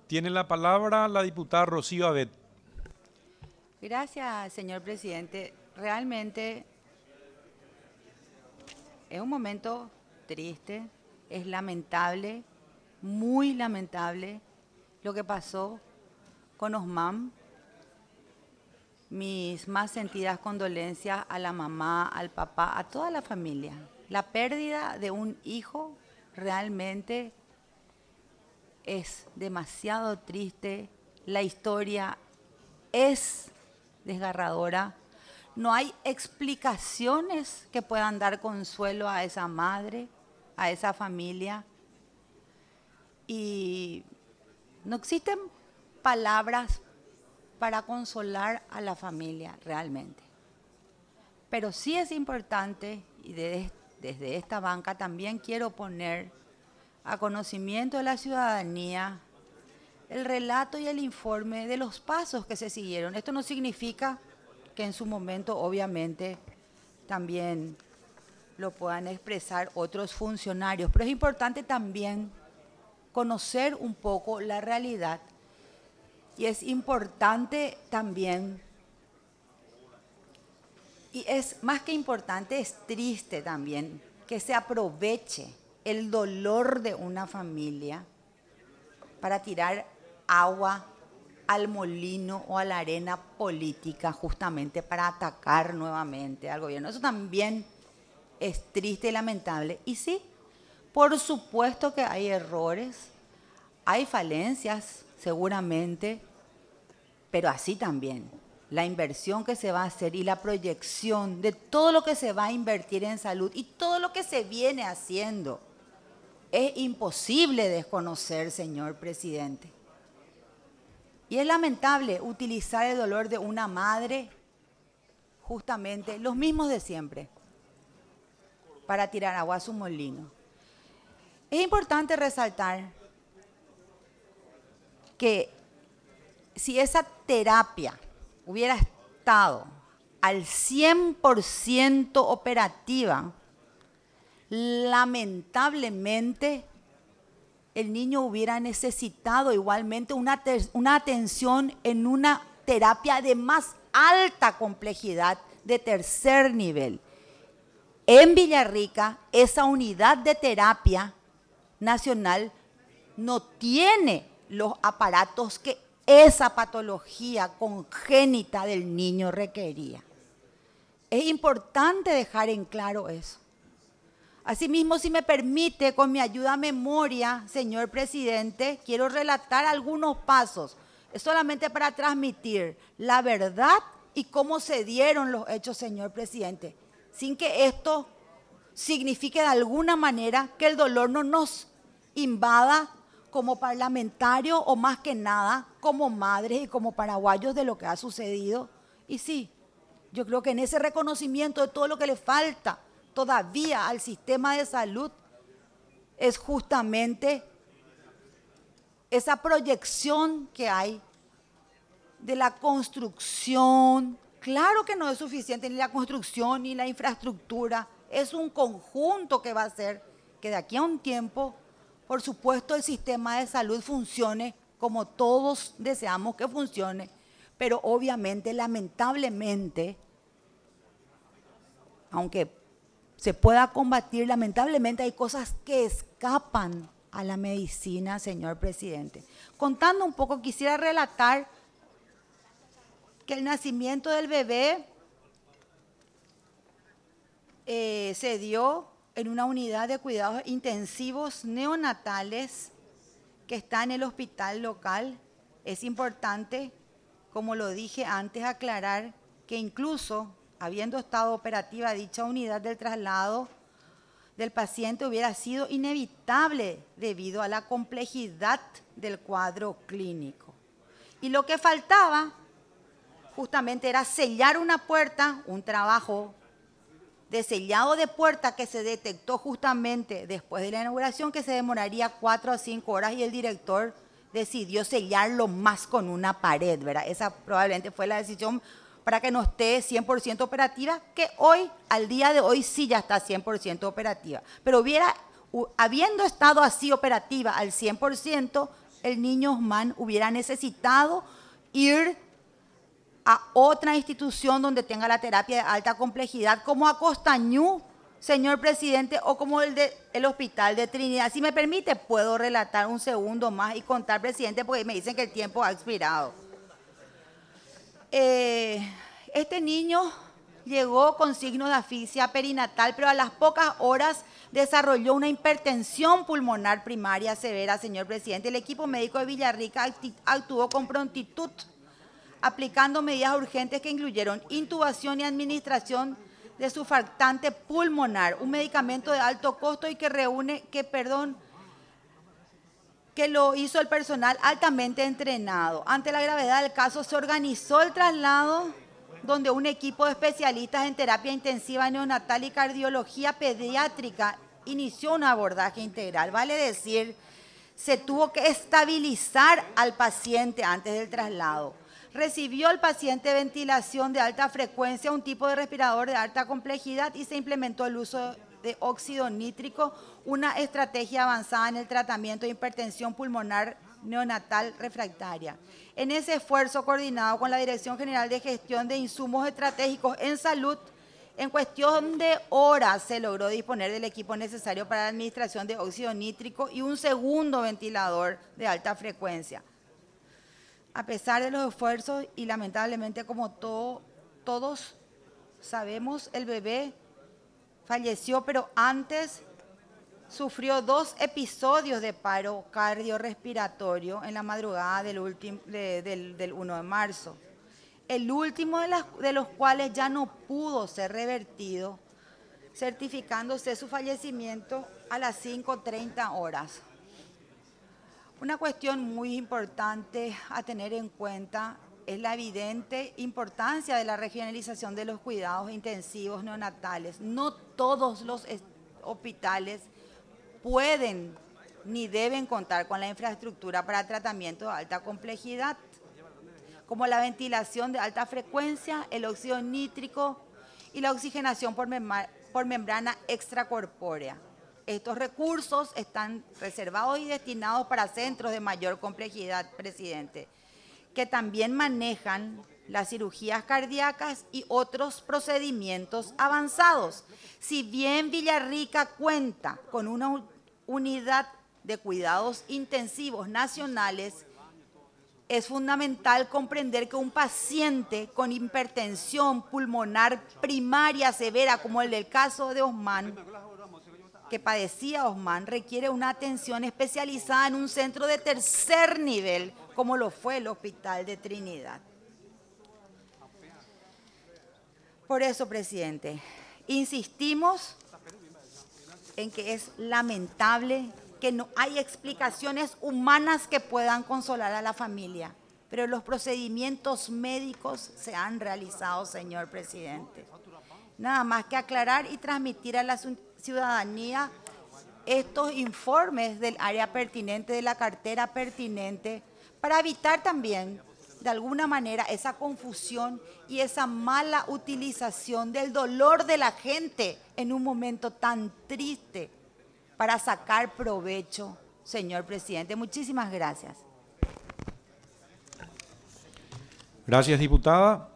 Tiene la palabra la diputada Rocío Abet. Gracias, señor presidente. Realmente es un momento triste, es lamentable, muy lamentable lo que pasó con Osman. Mis más sentidas condolencias a la mamá, al papá, a toda la familia. La pérdida de un hijo realmente es demasiado triste. La historia es desgarradora. No hay explicaciones que puedan dar consuelo a esa madre, a esa familia. Y no existen palabras para consolar a la familia realmente. Pero sí es importante, y desde esta banca también quiero poner a conocimiento de la ciudadanía el relato y el informe de los pasos que se siguieron. Esto no significa que en su momento, obviamente, también lo puedan expresar otros funcionarios, pero es importante también conocer un poco la realidad. Y es importante también, y es más que importante, es triste también, que se aproveche el dolor de una familia para tirar agua al molino o a la arena política, justamente para atacar nuevamente al gobierno. Eso también es triste y lamentable. Y sí, por supuesto que hay errores, hay falencias, seguramente, pero así también la inversión que se va a hacer y la proyección de todo lo que se va a invertir en salud y todo lo que se viene haciendo es imposible desconocer, señor presidente. Y es lamentable utilizar el dolor de una madre, justamente los mismos de siempre, para tirar agua a su molino. Es importante resaltar que si esa terapia hubiera estado al 100% operativa, lamentablemente el niño hubiera necesitado igualmente una atención en una terapia de más alta complejidad, de tercer nivel. En Villarrica, esa unidad de terapia nacional no tiene los aparatos que esa patología congénita del niño requería. Es importante dejar en claro eso. Asimismo, si me permite, con mi ayuda a memoria, señor presidente, quiero relatar algunos pasos, es solamente para transmitir la verdad y cómo se dieron los hechos, señor presidente, sin que esto signifique de alguna manera que el dolor no nos invada como parlamentarios o más que nada como madres y como paraguayos de lo que ha sucedido. Y sí, yo creo que en ese reconocimiento de todo lo que le falta todavía al sistema de salud es justamente esa proyección que hay de la construcción. Claro que no es suficiente ni la construcción ni la infraestructura, es un conjunto que va a hacer que de aquí a un tiempo, por supuesto, el sistema de salud funcione como todos deseamos que funcione, pero obviamente, lamentablemente, aunque se pueda combatir, lamentablemente hay cosas que escapan a la medicina, señor presidente. Contando un poco, quisiera relatar que el nacimiento del bebé se dio en una unidad de cuidados intensivos neonatales que está en el hospital local. Es importante, como lo dije antes, aclarar que incluso habiendo estado operativa dicha unidad, del traslado del paciente hubiera sido inevitable debido a la complejidad del cuadro clínico. Y lo que faltaba justamente era sellar una puerta, un trabajo de sellado de puerta que se detectó justamente después de la inauguración, que se demoraría 4 a 5 horas, y el director decidió sellarlo más con una pared, ¿verdad? Esa probablemente fue la decisión para que no esté 100% operativa, que hoy, al día de hoy, sí ya está 100% operativa. Pero habiendo estado así operativa al 100%, el niño Osman hubiera necesitado ir a otra institución donde tenga la terapia de alta complejidad, como a Costañú, señor presidente, o como el Hospital de Trinidad. Si me permite, puedo relatar un segundo más y contar, presidente, porque me dicen que el tiempo ha expirado. Este niño llegó con signos de asfixia perinatal, pero a las pocas horas desarrolló una hipertensión pulmonar primaria severa, señor presidente. El equipo médico de Villarrica actuó con prontitud, aplicando medidas urgentes que incluyeron intubación y administración de surfactante pulmonar, un medicamento de alto costo y que lo hizo el personal altamente entrenado. Ante la gravedad del caso, se organizó el traslado donde un equipo de especialistas en terapia intensiva neonatal y cardiología pediátrica inició un abordaje integral. Vale decir, se tuvo que estabilizar al paciente antes del traslado. Recibió el paciente ventilación de alta frecuencia, un tipo de respirador de alta complejidad, y se implementó el uso de óxido nítrico, una estrategia avanzada en el tratamiento de hipertensión pulmonar neonatal refractaria. En ese esfuerzo coordinado con la Dirección General de Gestión de Insumos Estratégicos en Salud, en cuestión de horas se logró disponer del equipo necesario para la administración de óxido nítrico y un segundo ventilador de alta frecuencia. A pesar de los esfuerzos y lamentablemente, como todos sabemos, el bebé falleció, pero antes sufrió 2 episodios de paro cardiorrespiratorio en la madrugada del 1 de marzo. El último de los cuales ya no pudo ser revertido, certificándose su fallecimiento a las 5:30 horas. Una cuestión muy importante a tener en cuenta es la evidente importancia de la regionalización de los cuidados intensivos neonatales. No todos los hospitales pueden ni deben contar con la infraestructura para tratamiento de alta complejidad, como la ventilación de alta frecuencia, el óxido nítrico y la oxigenación por membrana extracorpórea. Estos recursos están reservados y destinados para centros de mayor complejidad, presidente, que también manejan las cirugías cardíacas y otros procedimientos avanzados. Si bien Villarrica cuenta con una unidad de cuidados intensivos nacionales, es fundamental comprender que un paciente con hipertensión pulmonar primaria severa, como el del caso de Osman, que padecía Osman, requiere una atención especializada en un centro de tercer nivel, como lo fue el Hospital de Trinidad. Por eso, presidente, insistimos en que es lamentable que no hay explicaciones humanas que puedan consolar a la familia, pero los procedimientos médicos se han realizado, señor presidente. Nada más que aclarar y transmitir a la ciudadanía estos informes del área pertinente, de la cartera pertinente, para evitar también, de alguna manera, esa confusión y esa mala utilización del dolor de la gente en un momento tan triste para sacar provecho, señor presidente. Muchísimas gracias. Gracias, diputada.